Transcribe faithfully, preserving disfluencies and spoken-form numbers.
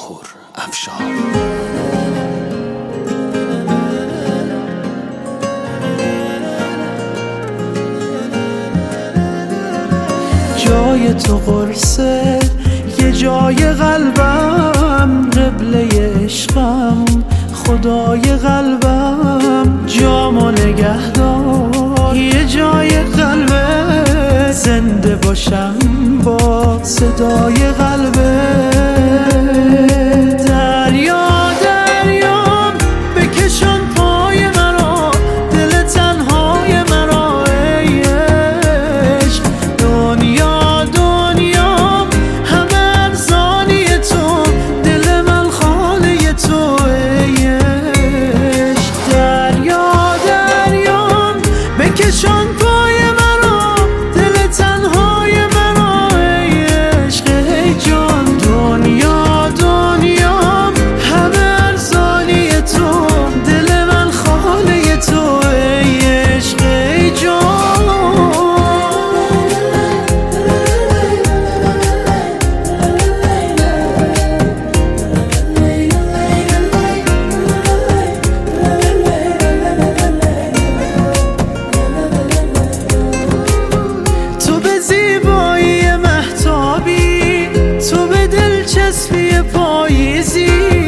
ماهور افشار. جای تو قرصه، یه جای قلبم، قبله عشقم، خدای قلبم. جامو نگهدار، یه جای قلبه، زنده باشم با صدای قلبه. دریا دریام بکشان پای مرا، دل تنهای مرا ای عشق. دنیا دنیام همه ارزانی تو، دل من خانه تو ای عشق. دریا دریام بکشان پای مرا، دل تنهای مرا ای عشق ای جان. دنیا دنیام همه ارزانی تو، دل من خانه تو ای عشق ای جان. تو به زیبایی مهتابی، تو به دلچسبی پاییزی،